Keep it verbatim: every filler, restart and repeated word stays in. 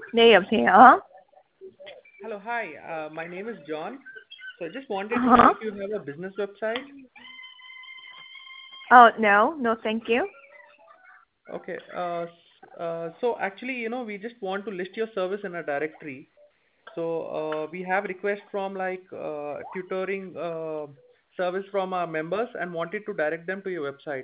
네, 여보세요. Uh-huh. Hello, hi. Uh, my name is John. So I just wanted to know Uh-huh. if you have a business website. Oh, no, no, thank you. Okay. Uh, s- uh, so actually, you know, we just want to list your service in a directory. So uh, we have requests from like uh, tutoring uh, service from our members and wanted to direct them to your website.